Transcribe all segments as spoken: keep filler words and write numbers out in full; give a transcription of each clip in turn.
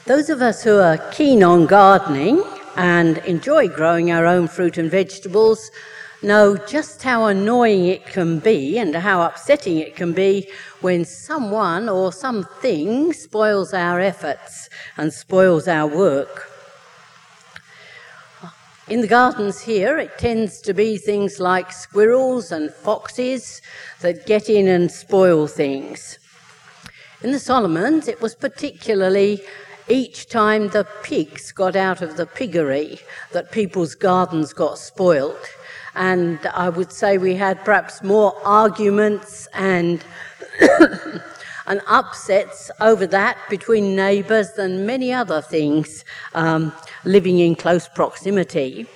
Those of us who are keen on gardening and enjoy growing our own fruit and vegetables know just how annoying it can be and how upsetting it can be when someone or something spoils our efforts and spoils our work. In the gardens here, it tends to be things like squirrels and foxes that get in and spoil things. In the Solomons, it was particularly each time the pigs got out of the piggery that people's gardens got spoiled. And I would say we had perhaps more arguments and, and upsets over that between neighbours than many other things um, living in close proximity.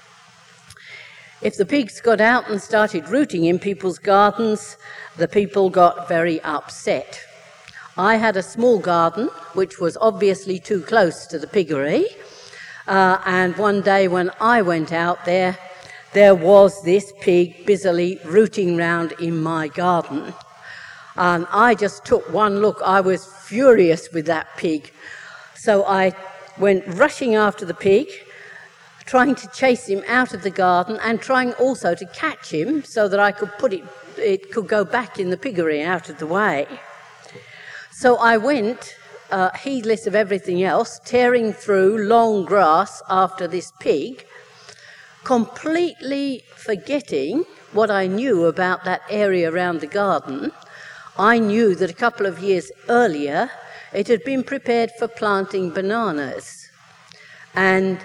If the pigs got out and started rooting in people's gardens, the people got very upset. I had a small garden, which was obviously too close to the piggery, uh, and one day when I went out there, there was this pig busily rooting round in my garden. And I just took one look. I was furious with that pig. So I went rushing after the pig, trying to chase him out of the garden and trying also to catch him so that I could put it, it could go back in the piggery out of the way. So I went, uh, heedless of everything else, tearing through long grass after this pig, completely forgetting what I knew about that area around the garden. I knew that a couple of years earlier it had been prepared for planting bananas. And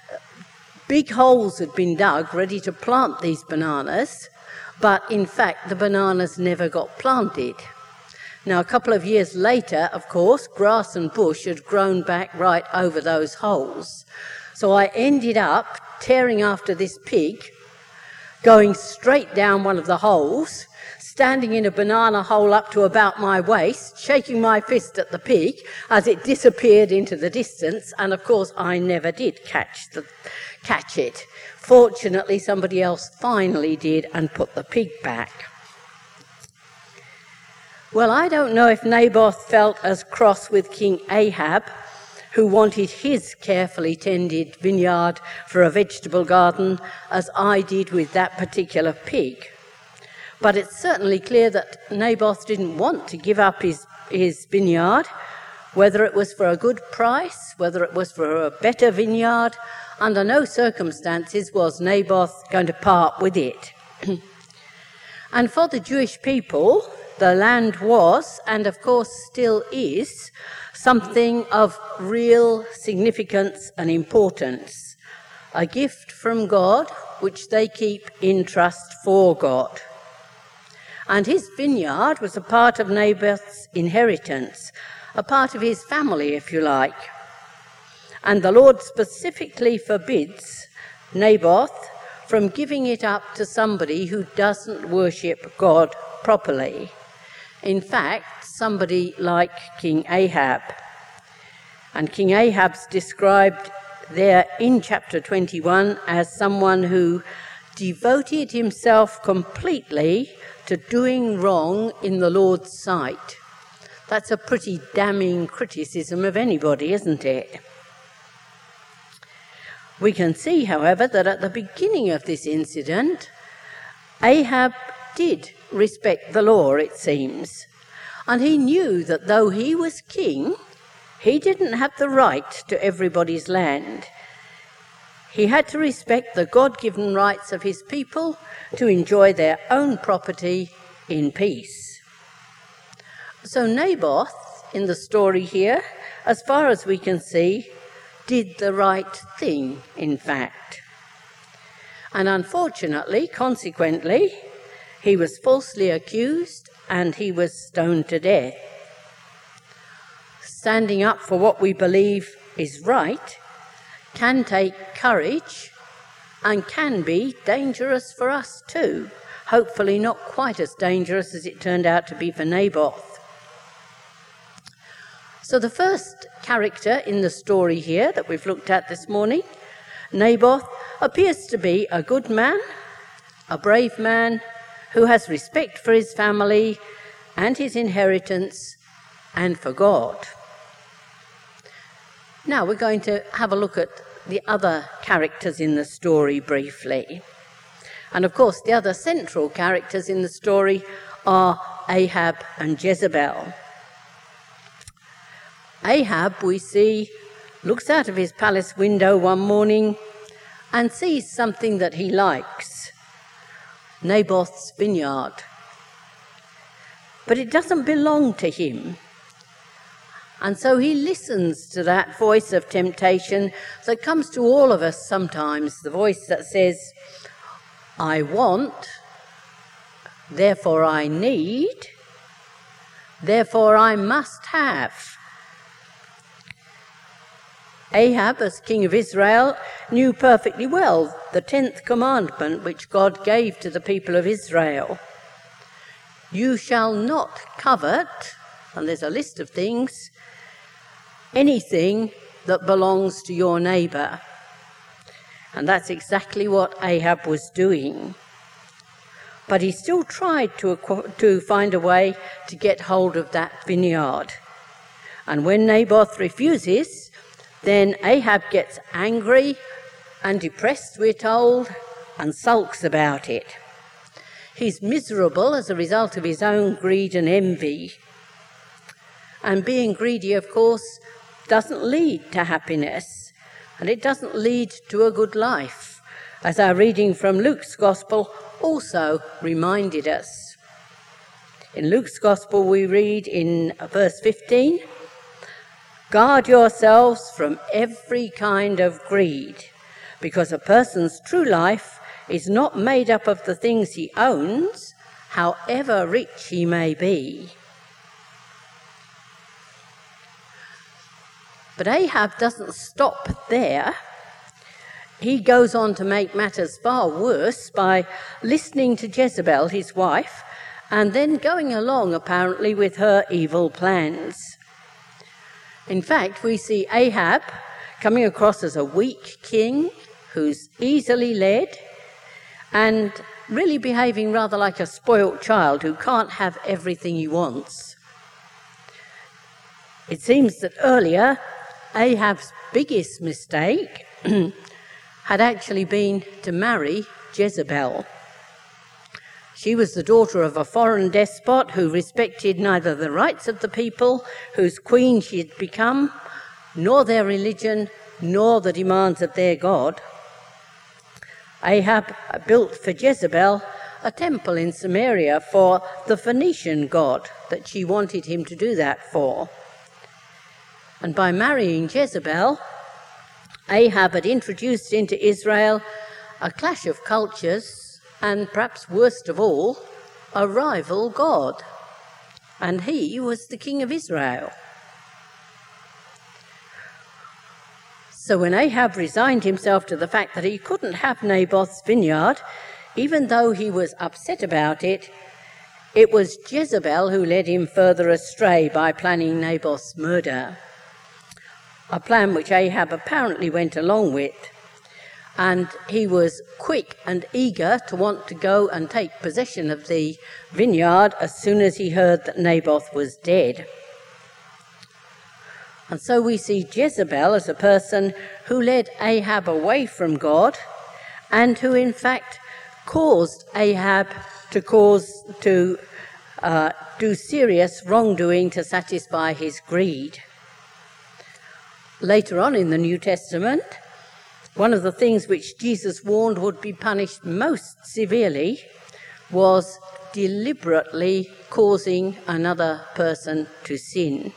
big holes had been dug ready to plant these bananas, but in fact the bananas never got planted. Now, a couple of years later, of course, grass and bush had grown back right over those holes. So I ended up tearing after this pig, going straight down one of the holes, standing in a banana hole up to about my waist, shaking my fist at the pig as it disappeared into the distance, and of course I never did catch, the, catch it. Fortunately, somebody else finally did and put the pig back. Well, I don't know if Naboth felt as cross with King Ahab, who wanted his carefully tended vineyard for a vegetable garden, as I did with that particular pig. But it's certainly clear that Naboth didn't want to give up his, his vineyard, whether it was for a good price, whether it was for a better vineyard. Under no circumstances was Naboth going to part with it. And for the Jewish people, the land was, and of course still is, something of real significance and importance, a gift from God which they keep in trust for God. And his vineyard was a part of Naboth's inheritance, a part of his family, if you like. And the Lord specifically forbids Naboth from giving it up to somebody who doesn't worship God properly. In fact, somebody like King Ahab. And King Ahab's described there in chapter twenty-one as someone who devoted himself completely to doing wrong in the Lord's sight. That's a pretty damning criticism of anybody, isn't it? We can see, however, that at the beginning of this incident, Ahab did respect the law, it seems. And he knew that though he was king, he didn't have the right to everybody's land. He had to respect the God-given rights of his people to enjoy their own property in peace. So Naboth, in the story here, as far as we can see, did the right thing, in fact. And unfortunately, consequently, he was falsely accused and he was stoned to death. Standing up for what we believe is right can take courage and can be dangerous for us too. Hopefully not quite as dangerous as it turned out to be for Naboth. So the first character in the story here that we've looked at this morning, Naboth, appears to be a good man, a brave man who has respect for his family and his inheritance and for God. Now we're going to have a look at the other characters in the story briefly. And of course, the other central characters in the story are Ahab and Jezebel. Ahab, we see, looks out of his palace window one morning and sees something that he likes, Naboth's vineyard. But it doesn't belong to him. And so he listens to that voice of temptation that comes to all of us sometimes, the voice that says, I want, therefore I need, therefore I must have. Ahab, as king of Israel, knew perfectly well the tenth commandment which God gave to the people of Israel. You shall not covet, and there's a list of things, anything that belongs to your neighbour. And that's exactly what Ahab was doing. But he still tried to, to find a way to get hold of that vineyard. And when Naboth refuses, then Ahab gets angry and depressed, we're told, and sulks about it. He's miserable as a result of his own greed and envy. And being greedy, of course, doesn't lead to happiness, and it doesn't lead to a good life, as our reading from Luke's Gospel also reminded us. In Luke's Gospel we read in verse fifteen, guard yourselves from every kind of greed, because a person's true life is not made up of the things he owns, however rich he may be. But Ahab doesn't stop there. He goes on to make matters far worse by listening to Jezebel, his wife, and then going along apparently with her evil plans. In fact, we see Ahab coming across as a weak king who's easily led and really behaving rather like a spoilt child who can't have everything he wants. It seems that earlier Ahab's biggest mistake had actually been to marry Jezebel. She was the daughter of a foreign despot who respected neither the rights of the people whose queen she had become, nor their religion, nor the demands of their God. Ahab built for Jezebel a temple in Samaria for the Phoenician god that she wanted him to do that for. And by marrying Jezebel, Ahab had introduced into Israel a clash of cultures and, perhaps worst of all, a rival god. And he was the king of Israel. So when Ahab resigned himself to the fact that he couldn't have Naboth's vineyard, even though he was upset about it, it was Jezebel who led him further astray by planning Naboth's murder. A plan which Ahab apparently went along with, and he was quick and eager to want to go and take possession of the vineyard as soon as he heard that Naboth was dead. And so we see Jezebel as a person who led Ahab away from God and who in fact caused Ahab to cause to uh, do serious wrongdoing to satisfy his greed. Later on in the New Testament, one of the things which Jesus warned would be punished most severely was deliberately causing another person to sin.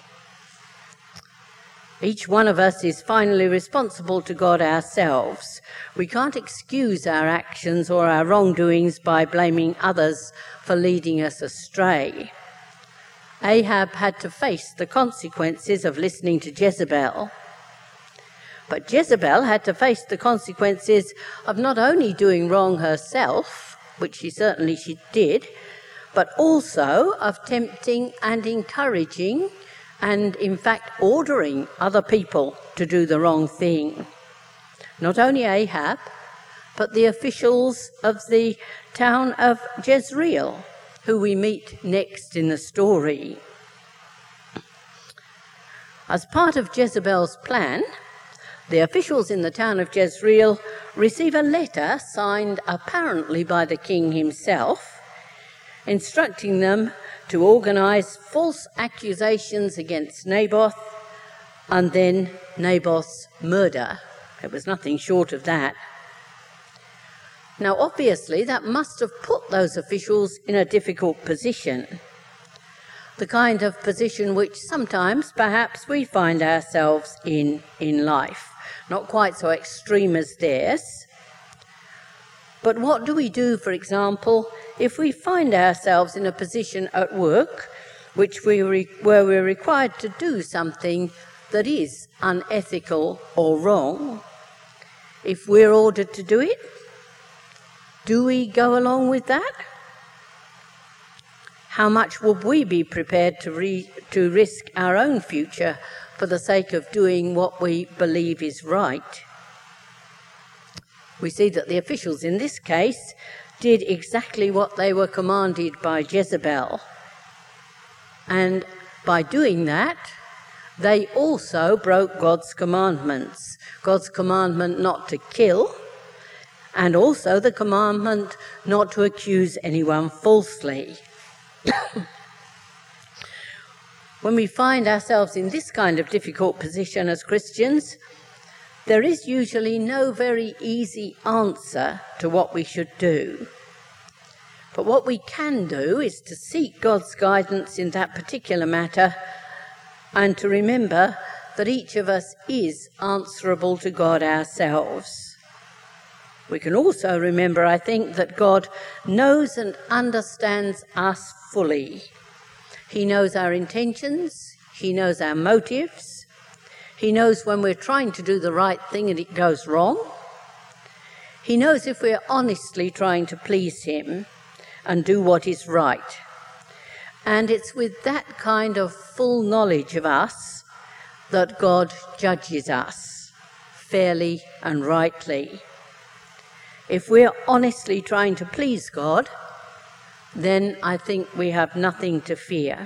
Each one of us is finally responsible to God ourselves. We can't excuse our actions or our wrongdoings by blaming others for leading us astray. Ahab had to face the consequences of listening to Jezebel. But Jezebel had to face the consequences of not only doing wrong herself, which she certainly she did, but also of tempting and encouraging and, in fact, ordering other people to do the wrong thing. Not only Ahab, but the officials of the town of Jezreel, who we meet next in the story. As part of Jezebel's plan, the officials in the town of Jezreel receive a letter signed apparently by the king himself, instructing them to organise false accusations against Naboth and then Naboth's murder. It was nothing short of that. Now, obviously, that must have put those officials in a difficult position, the kind of position which sometimes, perhaps, we find ourselves in in life. Not quite so extreme as theirs. But what do we do, for example, if we find ourselves in a position at work which we re- where we're required to do something that is unethical or wrong? If we're ordered to do it, do we go along with that? How much would we be prepared to, re- to risk our own future for the sake of doing what we believe is right? We see that the officials in this case did exactly what they were commanded by Jezebel. And by doing that, they also broke God's commandments. God's commandment not to kill, and also the commandment not to accuse anyone falsely. When we find ourselves in this kind of difficult position as Christians, there is usually no very easy answer to what we should do. But what we can do is to seek God's guidance in that particular matter and to remember that each of us is answerable to God ourselves. We can also remember, I think, that God knows and understands us fully. He knows our intentions, he knows our motives, he knows when we're trying to do the right thing and it goes wrong. He knows if we're honestly trying to please him and do what is right. And it's with that kind of full knowledge of us that God judges us fairly and rightly. If we're honestly trying to please God, then I think we have nothing to fear.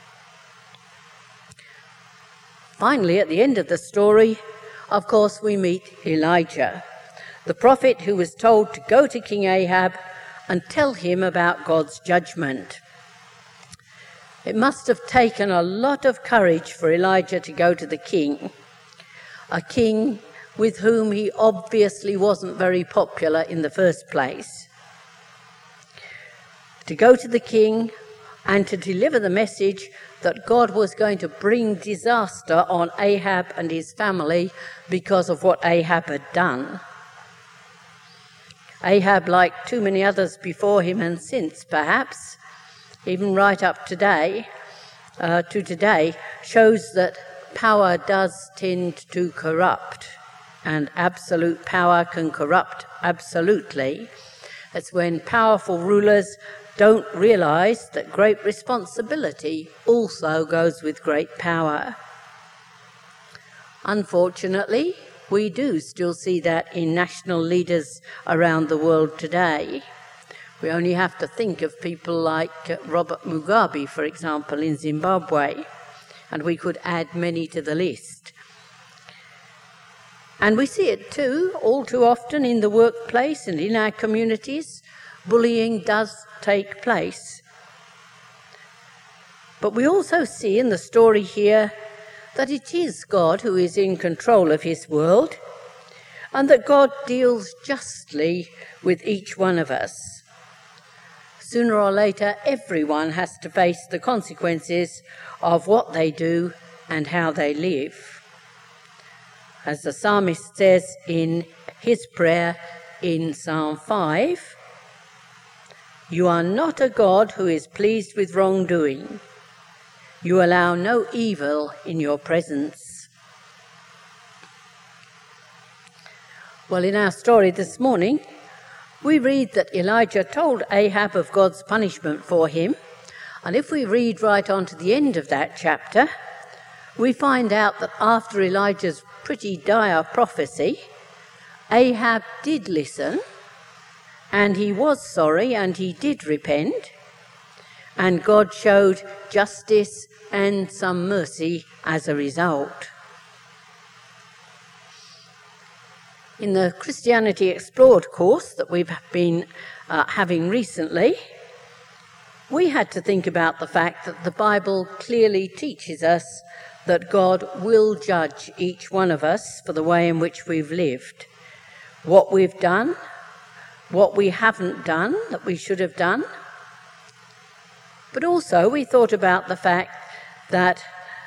Finally, at the end of the story, of course, we meet Elijah, the prophet who was told to go to King Ahab and tell him about God's judgment. It must have taken a lot of courage for Elijah to go to the king, a king with whom he obviously wasn't very popular in the first place. To go to the king and to deliver the message that God was going to bring disaster on Ahab and his family because of what Ahab had done. Ahab, like too many others before him and since, perhaps, even right up today, uh, to today, shows that power does tend to corrupt, and absolute power can corrupt absolutely. It's when powerful rulers don't realise that great responsibility also goes with great power. Unfortunately, we do still see that in national leaders around the world today. We only have to think of people like Robert Mugabe, for example, in Zimbabwe, and we could add many to the list. And we see it too, all too often in the workplace and in our communities. Bullying does take place. But we also see in the story here that it is God who is in control of his world, and that God deals justly with each one of us. Sooner or later, everyone has to face the consequences of what they do and how they live. As the psalmist says in his prayer in Psalm five, "You are not a God who is pleased with wrongdoing. You allow no evil in your presence." Well, in our story this morning, we read that Elijah told Ahab of God's punishment for him, and if we read right on to the end of that chapter, we find out that after Elijah's pretty dire prophecy, Ahab did listen, and he was sorry, and he did repent, and God showed justice and some mercy as a result. In the Christianity Explored course that we've been uh, having recently, we had to think about the fact that the Bible clearly teaches us that God will judge each one of us for the way in which we've lived, what we've done, what we haven't done that we should have done. But also we thought about the fact that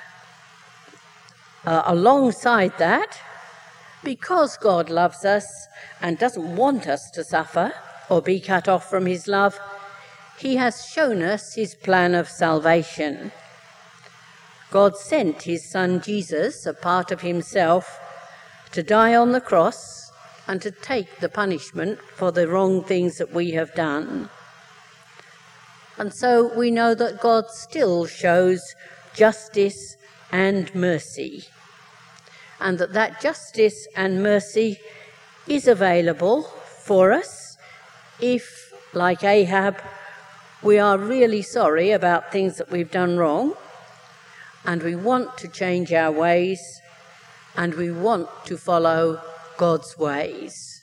uh, alongside that, because God loves us and doesn't want us to suffer or be cut off from his love, he has shown us his plan of salvation. God sent his son Jesus, a part of himself, to die on the cross and to take the punishment for the wrong things that we have done. And so we know that God still shows justice and mercy, and that that justice and mercy is available for us if, like Ahab, we are really sorry about things that we've done wrong, and we want to change our ways, and we want to follow God's ways.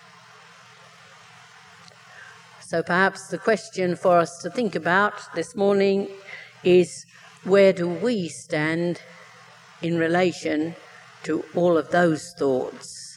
So perhaps the question for us to think about this morning is, where do we stand in relation to all of those thoughts?